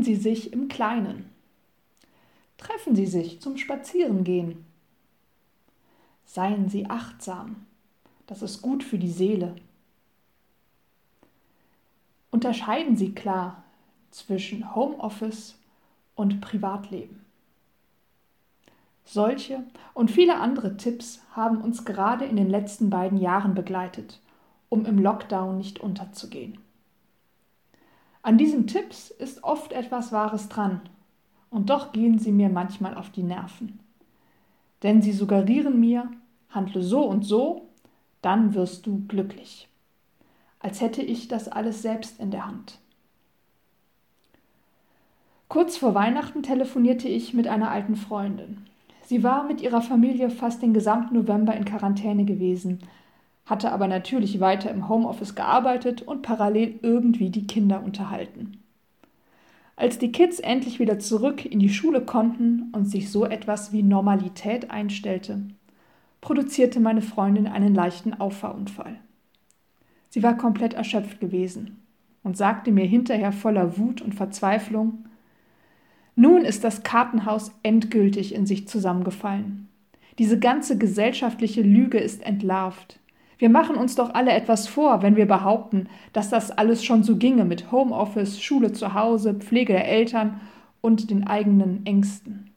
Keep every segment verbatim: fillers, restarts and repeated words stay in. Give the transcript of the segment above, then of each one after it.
Sie sich im Kleinen. Treffen Sie sich zum Spazierengehen. Seien Sie achtsam. Das ist gut für die Seele. Unterscheiden Sie klar zwischen Homeoffice und Privatleben. Solche und viele andere Tipps haben uns gerade in den letzten beiden Jahren begleitet, um im Lockdown nicht unterzugehen. An diesen Tipps ist oft etwas Wahres dran, und doch gehen sie mir manchmal auf die Nerven. Denn sie suggerieren mir, handle so und so, dann wirst du glücklich. Als hätte ich das alles selbst in der Hand. Kurz vor Weihnachten telefonierte ich mit einer alten Freundin. Sie war mit ihrer Familie fast den gesamten November in Quarantäne gewesen, hatte aber natürlich weiter im Homeoffice gearbeitet und parallel irgendwie die Kinder unterhalten. Als die Kids endlich wieder zurück in die Schule konnten und sich so etwas wie Normalität einstellte, produzierte meine Freundin einen leichten Auffahrunfall. Sie war komplett erschöpft gewesen und sagte mir hinterher voller Wut und Verzweiflung: Nun ist das Kartenhaus endgültig in sich zusammengefallen. Diese ganze gesellschaftliche Lüge ist entlarvt. Wir machen uns doch alle etwas vor, wenn wir behaupten, dass das alles schon so ginge mit Homeoffice, Schule zu Hause, Pflege der Eltern und den eigenen Ängsten.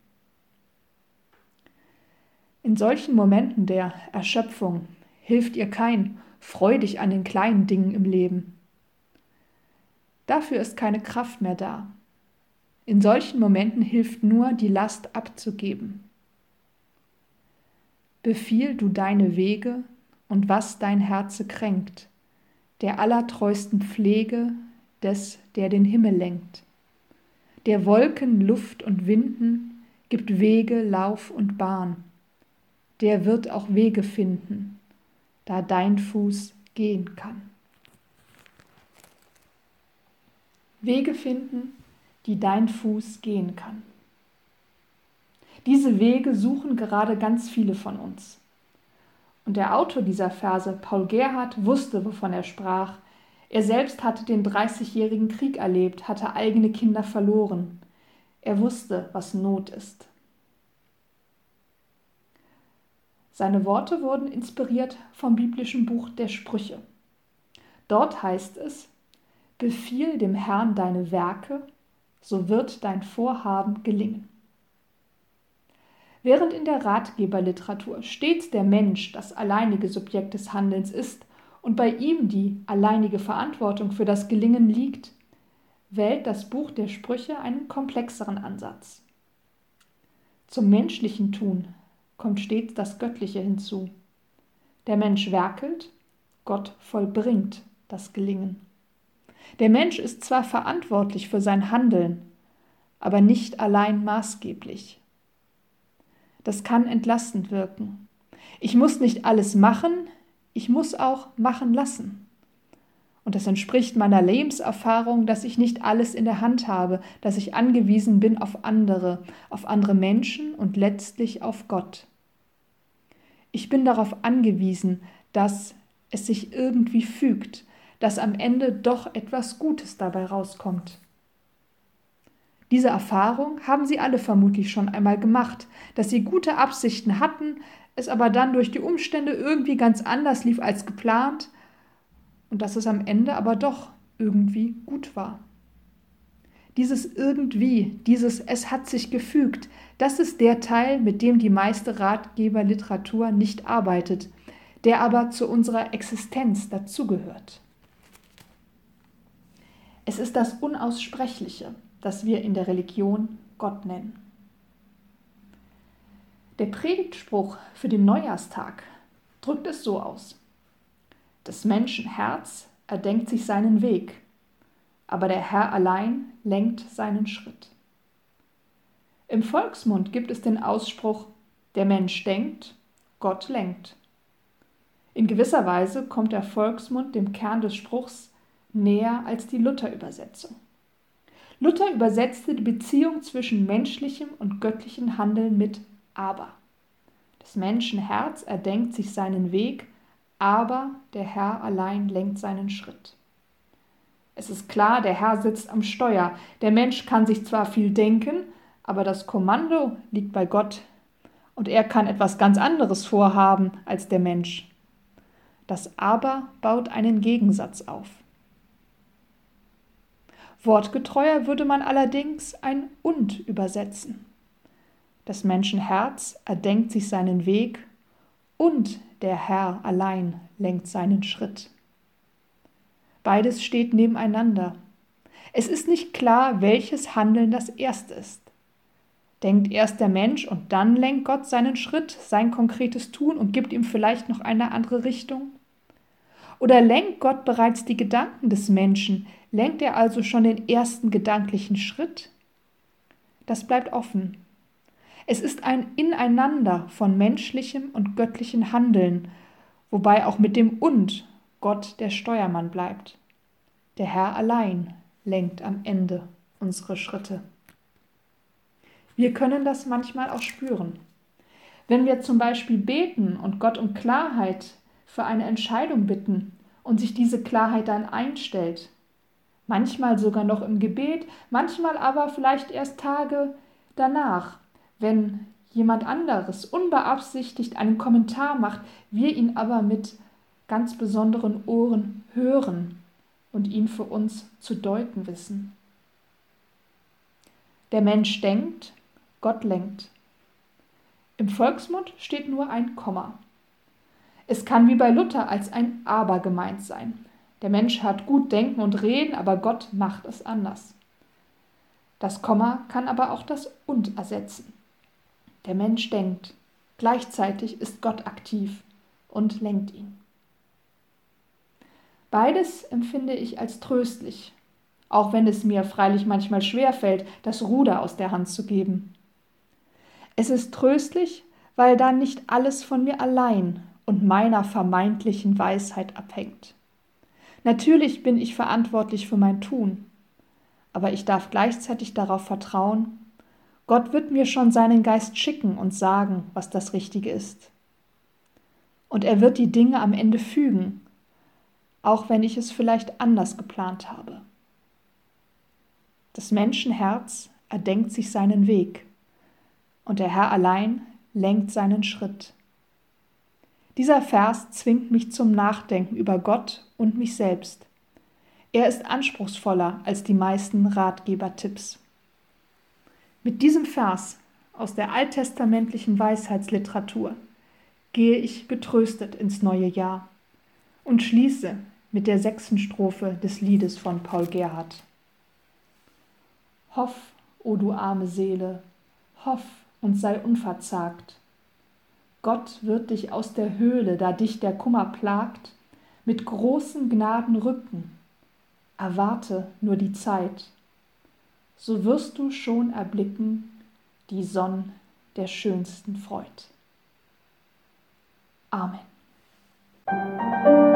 In solchen Momenten der Erschöpfung hilft ihr kein freudig an den kleinen Dingen im Leben. Dafür ist keine Kraft mehr da. In solchen Momenten hilft nur, die Last abzugeben. Befiehl du deine Wege und was dein Herze kränkt, der allertreusten Pflege des, der den Himmel lenkt. Der Wolken, Luft und Winden gibt Wege, Lauf und Bahn. Der wird auch Wege finden, da dein Fuß gehen kann. Wege finden, die dein Fuß gehen kann. Diese Wege suchen gerade ganz viele von uns. Und der Autor dieser Verse, Paul Gerhardt, wusste, wovon er sprach. Er selbst hatte den dreißigjährigen Krieg erlebt, hatte eigene Kinder verloren. Er wusste, was Not ist. Seine Worte wurden inspiriert vom biblischen Buch der Sprüche. Dort heißt es: Befiehl dem Herrn deine Werke, so wird dein Vorhaben gelingen. Während in der Ratgeberliteratur stets der Mensch das alleinige Subjekt des Handelns ist und bei ihm die alleinige Verantwortung für das Gelingen liegt, wählt das Buch der Sprüche einen komplexeren Ansatz. Zum menschlichen Tun kommt stets das Göttliche hinzu. Der Mensch werkelt, Gott vollbringt das Gelingen. Der Mensch ist zwar verantwortlich für sein Handeln, aber nicht allein maßgeblich. Das kann entlastend wirken. Ich muss nicht alles machen, ich muss auch machen lassen. Und das entspricht meiner Lebenserfahrung, dass ich nicht alles in der Hand habe, dass ich angewiesen bin auf andere, auf andere Menschen und letztlich auf Gott. Ich bin darauf angewiesen, dass es sich irgendwie fügt, dass am Ende doch etwas Gutes dabei rauskommt. Diese Erfahrung haben Sie alle vermutlich schon einmal gemacht, dass Sie gute Absichten hatten, es aber dann durch die Umstände irgendwie ganz anders lief als geplant und dass es am Ende aber doch irgendwie gut war. Dieses irgendwie, dieses Es hat sich gefügt, das ist der Teil, mit dem die meiste Ratgeberliteratur nicht arbeitet, der aber zu unserer Existenz dazugehört. Es ist das Unaussprechliche, das wir in der Religion Gott nennen. Der Predigtspruch für den Neujahrstag drückt es so aus: Des Menschen Herz erdenkt sich seinen Weg, aber der Herr allein lenkt seinen Schritt. Im Volksmund gibt es den Ausspruch: Der Mensch denkt, Gott lenkt. In gewisser Weise kommt der Volksmund dem Kern des Spruchs näher als die Luther-Übersetzung. Luther übersetzte die Beziehung zwischen menschlichem und göttlichem Handeln mit aber. Des Menschen Herz erdenkt sich seinen Weg, aber der Herr allein lenkt seinen Schritt. Es ist klar, der Herr sitzt am Steuer. Der Mensch kann sich zwar viel denken, aber das Kommando liegt bei Gott. Und er kann etwas ganz anderes vorhaben als der Mensch. Das Aber baut einen Gegensatz auf. Wortgetreuer würde man allerdings ein Und übersetzen. Das Menschenherz erdenkt sich seinen Weg und der Herr allein lenkt seinen Schritt. Beides steht nebeneinander. Es ist nicht klar, welches Handeln das erste ist. Denkt erst der Mensch und dann lenkt Gott seinen Schritt, sein konkretes Tun und gibt ihm vielleicht noch eine andere Richtung? Oder lenkt Gott bereits die Gedanken des Menschen? Lenkt er also schon den ersten gedanklichen Schritt? Das bleibt offen. Es ist ein Ineinander von menschlichem und göttlichem Handeln, wobei auch mit dem Und Gott der Steuermann bleibt. Der Herr allein lenkt am Ende unsere Schritte. Wir können das manchmal auch spüren. Wenn wir zum Beispiel beten und Gott um Klarheit für eine Entscheidung bitten und sich diese Klarheit dann einstellt, manchmal sogar noch im Gebet, manchmal aber vielleicht erst Tage danach, wenn jemand anderes unbeabsichtigt einen Kommentar macht, wir ihn aber mit ganz besonderen Ohren hören und ihn für uns zu deuten wissen. Der Mensch denkt, Gott lenkt. Im Volksmund steht nur ein Komma. Es kann wie bei Luther als ein Aber gemeint sein. Der Mensch hat gut denken und reden, aber Gott macht es anders. Das Komma kann aber auch das Und ersetzen. Der Mensch denkt, gleichzeitig ist Gott aktiv und lenkt ihn. Beides empfinde ich als tröstlich, auch wenn es mir freilich manchmal schwerfällt, das Ruder aus der Hand zu geben. Es ist tröstlich, weil dann nicht alles von mir allein und meiner vermeintlichen Weisheit abhängt. Natürlich bin ich verantwortlich für mein Tun, aber ich darf gleichzeitig darauf vertrauen, Gott wird mir schon seinen Geist schicken und sagen, was das Richtige ist. Und er wird die Dinge am Ende fügen, auch wenn ich es vielleicht anders geplant habe. Das Menschenherz erdenkt sich seinen Weg und der Herr allein lenkt seinen Schritt. Dieser Vers zwingt mich zum Nachdenken über Gott und mich selbst. Er ist anspruchsvoller als die meisten Ratgebertipps. Mit diesem Vers aus der alttestamentlichen Weisheitsliteratur gehe ich getröstet ins neue Jahr und schließe mit der sechsten Strophe des Liedes von Paul Gerhardt. Hoff, o du arme Seele, hoff und sei unverzagt. Gott wird dich aus der Höhle, da dich der Kummer plagt, mit großen Gnaden rücken. Erwarte nur die Zeit, so wirst du schon erblicken die Sonn der schönsten Freud. Amen.